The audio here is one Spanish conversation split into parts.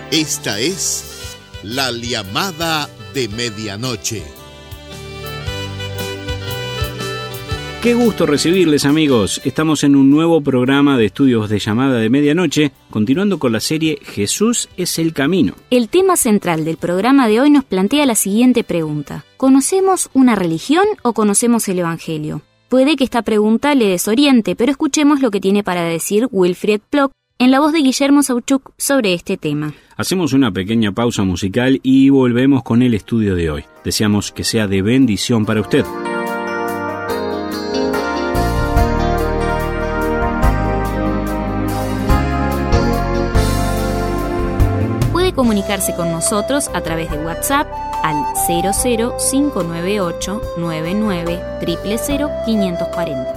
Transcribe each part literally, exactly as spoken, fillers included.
Esta es la llamada de medianoche. Qué gusto recibirles, amigos. Estamos en un nuevo programa de estudios de llamada de medianoche, continuando con la serie Jesús es el camino. El tema central del programa de hoy nos plantea la siguiente pregunta: ¿conocemos una religión o conocemos el Evangelio? Puede que esta pregunta le desoriente, pero escuchemos lo que tiene para decir Wilfried Plock en la voz de Guillermo Sauchuk sobre este tema. Hacemos una pequeña pausa musical y volvemos con el estudio de hoy. Deseamos que sea de bendición para usted. Comunicarse con nosotros a través de WhatsApp al cero cero cinco nueve ocho nueve nueve cero cero cero cinco cuatro cero.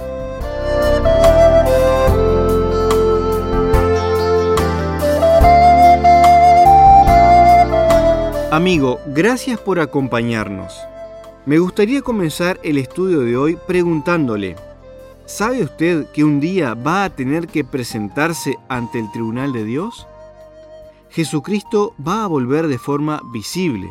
Amigo, gracias por acompañarnos. Me gustaría comenzar el estudio de hoy preguntándole: ¿sabe usted que un día va a tener que presentarse ante el tribunal de Dios? Jesucristo va a volver de forma visible.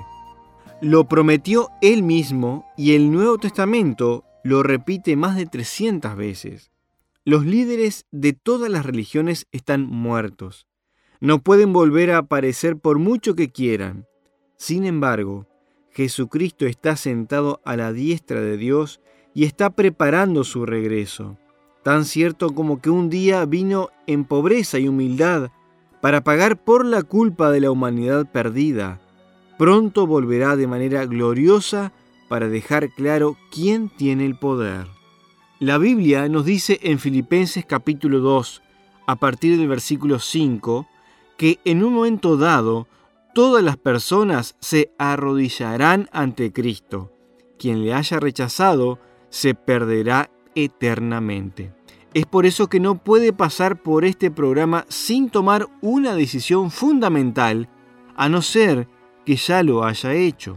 Lo prometió Él mismo y el Nuevo Testamento lo repite más de trescientas veces. Los líderes de todas las religiones están muertos. No pueden volver a aparecer por mucho que quieran. Sin embargo, Jesucristo está sentado a la diestra de Dios y está preparando su regreso. Tan cierto como que un día vino en pobreza y humildad para pagar por la culpa de la humanidad perdida, pronto volverá de manera gloriosa para dejar claro quién tiene el poder. La Biblia nos dice en Filipenses capítulo dos, a partir del versículo cinco, que en un momento dado todas las personas se arrodillarán ante Cristo. Quien le haya rechazado se perderá eternamente. Es por eso que no puede pasar por este programa sin tomar una decisión fundamental, a no ser que ya lo haya hecho.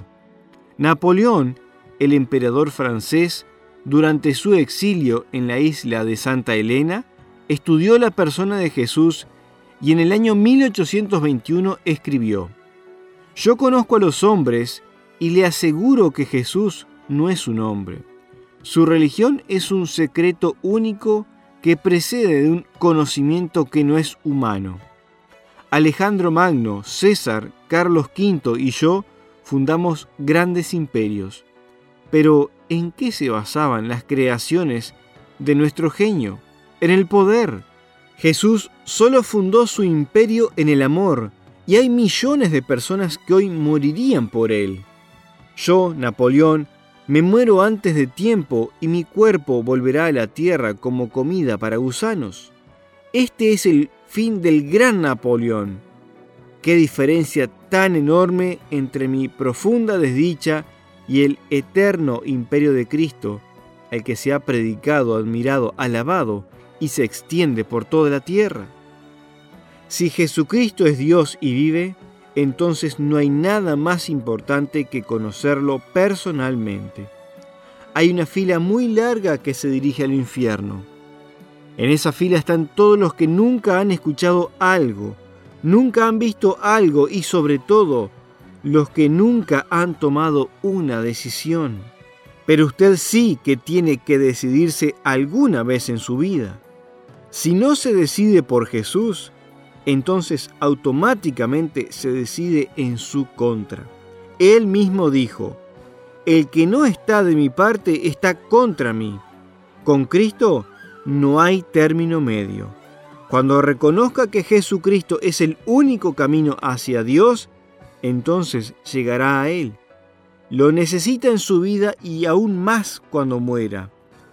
Napoleón, el emperador francés, durante su exilio en la isla de Santa Elena, estudió la persona de Jesús y en el año mil ochocientos veintiuno escribió: «Yo conozco a los hombres y le aseguro que Jesús no es un hombre. Su religión es un secreto único que precede de un conocimiento que no es humano. Alejandro Magno, César, Carlos quinto y yo fundamos grandes imperios. Pero, ¿en qué se basaban las creaciones de nuestro genio? En el poder. Jesús solo fundó su imperio en el amor, y hay millones de personas que hoy morirían por él. Yo, Napoleón, me muero antes de tiempo y mi cuerpo volverá a la tierra como comida para gusanos. Este es el fin del gran Napoleón. Qué diferencia tan enorme entre mi profunda desdicha y el eterno imperio de Cristo, el que se ha predicado, admirado, alabado y se extiende por toda la tierra. Si Jesucristo es Dios y vive, entonces no hay nada más importante que conocerlo personalmente. Hay una fila muy larga que se dirige al infierno. En esa fila están todos los que nunca han escuchado algo, nunca han visto algo y sobre todo, los que nunca han tomado una decisión. Pero usted sí que tiene que decidirse alguna vez en su vida. Si no se decide por Jesús, entonces automáticamente se decide en su contra. Él mismo dijo: «El que no está de mi parte está contra mí». Con Cristo no hay término medio. Cuando reconozca que Jesucristo es el único camino hacia Dios, entonces llegará a Él. Lo necesita en su vida y aún más cuando muera.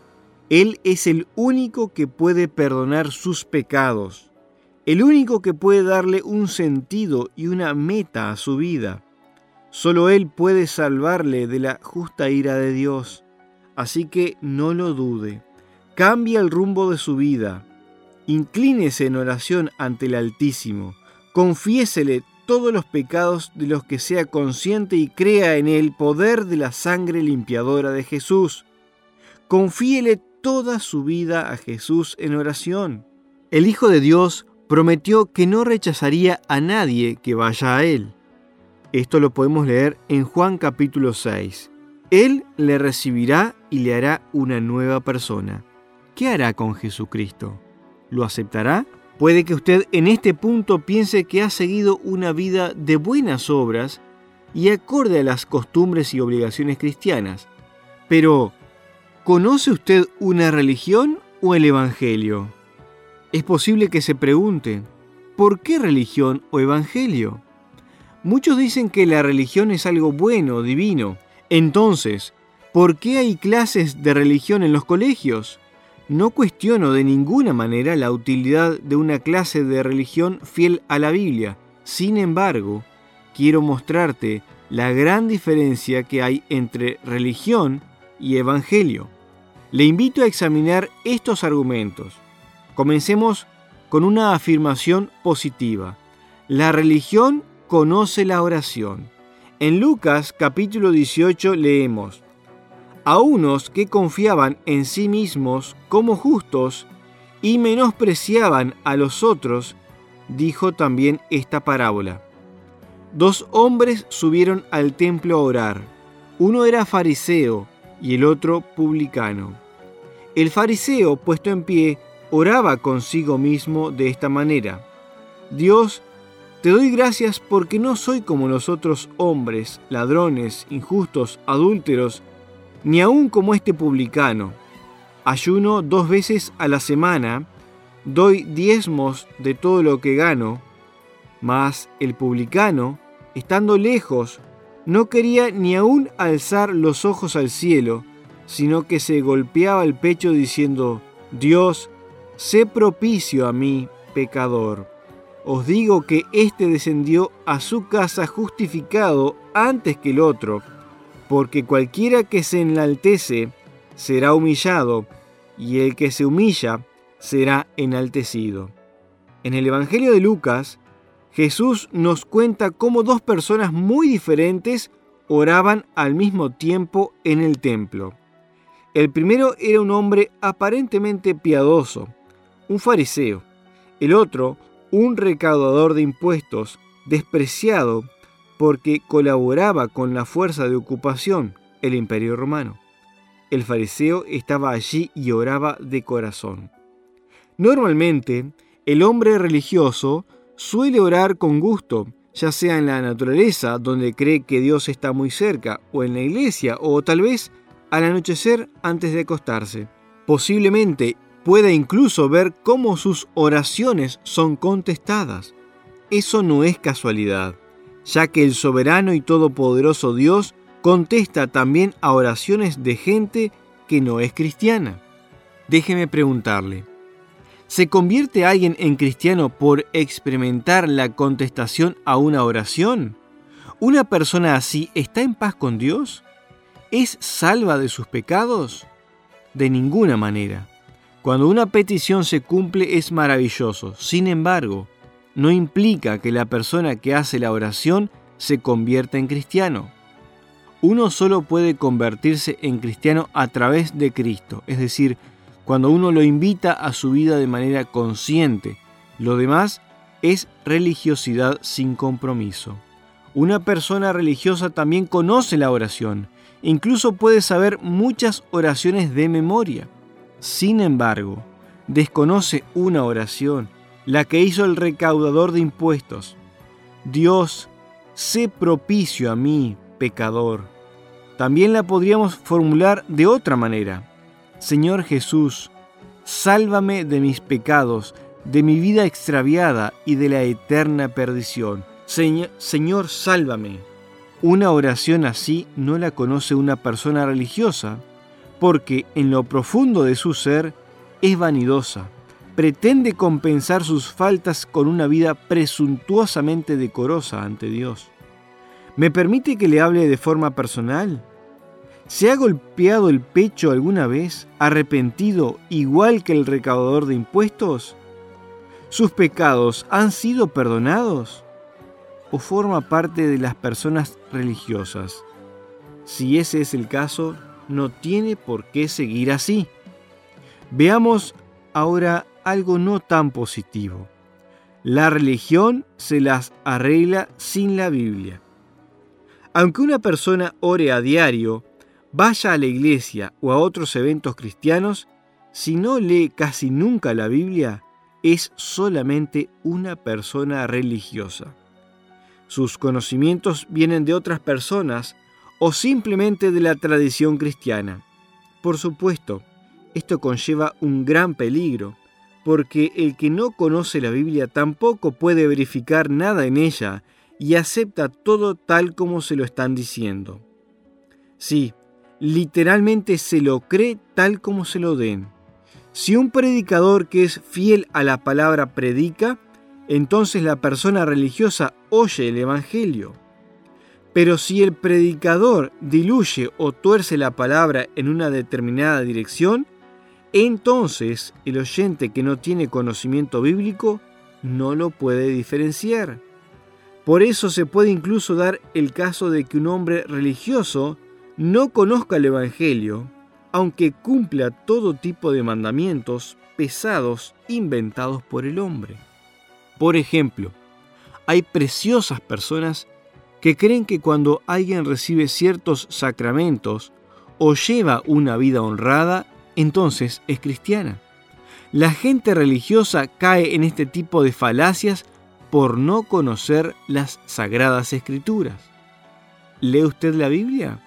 Él es el único que puede perdonar sus pecados. El único que puede darle un sentido y una meta a su vida. Solo Él puede salvarle de la justa ira de Dios. Así que no lo dude. Cambia el rumbo de su vida. Inclínese en oración ante el Altísimo. Confiésele todos los pecados de los que sea consciente y crea en el poder de la sangre limpiadora de Jesús. Confíele toda su vida a Jesús en oración. El Hijo de Dios prometió que no rechazaría a nadie que vaya a Él. Esto lo podemos leer en Juan capítulo seis. Él le recibirá y le hará una nueva persona. ¿Qué hará con Jesucristo? ¿Lo aceptará? Puede que usted en este punto piense que ha seguido una vida de buenas obras y acorde a las costumbres y obligaciones cristianas. Pero, ¿conoce usted una religión o el Evangelio? Es posible que se pregunte, ¿por qué religión o Evangelio? Muchos dicen que la religión es algo bueno, divino. Entonces, ¿por qué hay clases de religión en los colegios? No cuestiono de ninguna manera la utilidad de una clase de religión fiel a la Biblia. Sin embargo, quiero mostrarte la gran diferencia que hay entre religión y evangelio. Le invito a examinar estos argumentos. Comencemos con una afirmación positiva. La religión conoce la oración. En Lucas capítulo dieciocho leemos: a unos que confiaban en sí mismos como justos y menospreciaban a los otros, dijo también esta parábola. Dos hombres subieron al templo a orar. Uno era fariseo y el otro publicano. El fariseo, puesto en pie, oraba consigo mismo de esta manera: Dios, te doy gracias porque no soy como los otros hombres, ladrones, injustos, adúlteros, ni aun como este publicano. Ayuno dos veces a la semana, doy diezmos de todo lo que gano. Mas el publicano, estando lejos, no quería ni aun alzar los ojos al cielo, sino que se golpeaba el pecho diciendo: Dios, sé propicio a mí, pecador. Os digo que éste descendió a su casa justificado antes que el otro, porque cualquiera que se enaltece será humillado, y el que se humilla será enaltecido. En el Evangelio de Lucas, Jesús nos cuenta cómo dos personas muy diferentes oraban al mismo tiempo en el templo. El primero era un hombre aparentemente piadoso, un fariseo. El otro, un recaudador de impuestos, despreciado porque colaboraba con la fuerza de ocupación, el Imperio Romano. El fariseo estaba allí y oraba de corazón. Normalmente, el hombre religioso suele orar con gusto, ya sea en la naturaleza, donde cree que Dios está muy cerca, o en la iglesia, o tal vez al anochecer antes de acostarse. Posiblemente pueda incluso ver cómo sus oraciones son contestadas. Eso no es casualidad, ya que el soberano y todopoderoso Dios contesta también a oraciones de gente que no es cristiana. Déjeme preguntarle, ¿se convierte alguien en cristiano por experimentar la contestación a una oración? ¿Una persona así está en paz con Dios? ¿Es salva de sus pecados? De ninguna manera. Cuando una petición se cumple es maravilloso. Sin embargo, no implica que la persona que hace la oración se convierta en cristiano. Uno solo puede convertirse en cristiano a través de Cristo, es decir, cuando uno lo invita a su vida de manera consciente. Lo demás es religiosidad sin compromiso. Una persona religiosa también conoce la oración, incluso puede saber muchas oraciones de memoria. Sin embargo, desconoce una oración, la que hizo el recaudador de impuestos: Dios, sé propicio a mí, pecador. También la podríamos formular de otra manera: Señor Jesús, sálvame de mis pecados, de mi vida extraviada y de la eterna perdición. Señor, Señor, sálvame. Una oración así no la conoce una persona religiosa, porque en lo profundo de su ser es vanidosa, pretende compensar sus faltas con una vida presuntuosamente decorosa ante Dios. ¿Me permite que le hable de forma personal? ¿Se ha golpeado el pecho alguna vez, arrepentido igual que el recaudador de impuestos? ¿Sus pecados han sido perdonados? ¿O forma parte de las personas religiosas? Si ese es el caso, no tiene por qué seguir así. Veamos ahora algo no tan positivo. La religión se las arregla sin la Biblia. Aunque una persona ore a diario, vaya a la iglesia o a otros eventos cristianos, si no lee casi nunca la Biblia, es solamente una persona religiosa. Sus conocimientos vienen de otras personas o simplemente de la tradición cristiana. Por supuesto, esto conlleva un gran peligro, porque el que no conoce la Biblia tampoco puede verificar nada en ella y acepta todo tal como se lo están diciendo. Sí, literalmente se lo cree tal como se lo den. Si un predicador que es fiel a la palabra predica, entonces la persona religiosa oye el Evangelio. Pero si el predicador diluye o tuerce la palabra en una determinada dirección, entonces el oyente que no tiene conocimiento bíblico no lo puede diferenciar. Por eso se puede incluso dar el caso de que un hombre religioso no conozca el Evangelio, aunque cumpla todo tipo de mandamientos pesados inventados por el hombre. Por ejemplo, hay preciosas personas que creen que cuando alguien recibe ciertos sacramentos o lleva una vida honrada, entonces es cristiana. La gente religiosa cae en este tipo de falacias por no conocer las Sagradas Escrituras. ¿Lee usted la Biblia?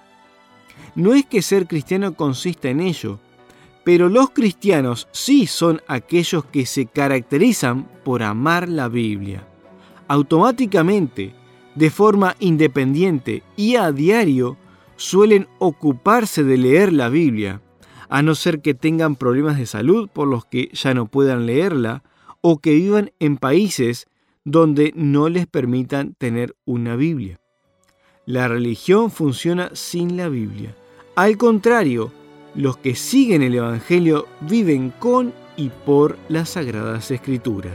No es que ser cristiano consista en ello, pero los cristianos sí son aquellos que se caracterizan por amar la Biblia. Automáticamente, de forma independiente y a diario, suelen ocuparse de leer la Biblia, a no ser que tengan problemas de salud por los que ya no puedan leerla o que vivan en países donde no les permitan tener una Biblia. La religión funciona sin la Biblia. Al contrario, los que siguen el Evangelio viven con y por las Sagradas Escrituras.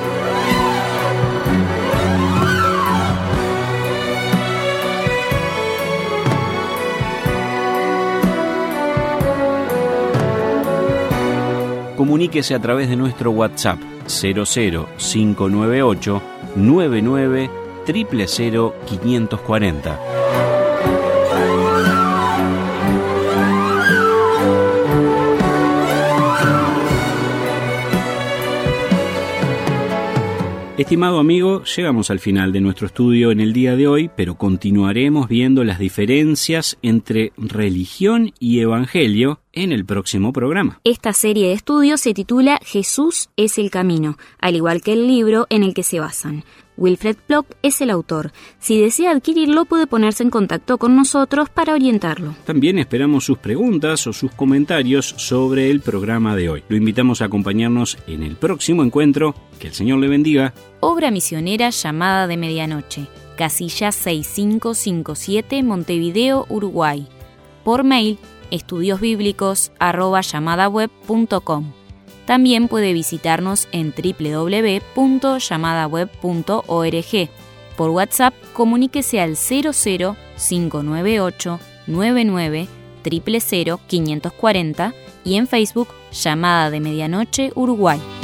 Comuníquese a través de nuestro WhatsApp cero cero cinco nueve ocho nueve nueve cero cero cero cinco cuatro cero. Estimado amigo, llegamos al final de nuestro estudio en el día de hoy, pero continuaremos viendo las diferencias entre religión y evangelio en el próximo programa. Esta serie de estudios se titula Jesús es el camino, al igual que el libro en el que se basan. Wilfred Plock es el autor. Si desea adquirirlo, puede ponerse en contacto con nosotros para orientarlo. También esperamos sus preguntas o sus comentarios sobre el programa de hoy. Lo invitamos a acompañarnos en el próximo encuentro. Que el Señor le bendiga. Obra misionera Llamada de Medianoche, casilla seis cinco cinco siete, Montevideo, Uruguay. Por mail, estudiosbíblicos arroba llamadaweb punto com. También puede visitarnos en doble u doble u doble u punto llamadaweb punto org. Por WhatsApp, comuníquese al cero cero cinco nueve ocho nueve nueve cero cero cero cinco cuatro cero y en Facebook, Llamada de Medianoche, Uruguay.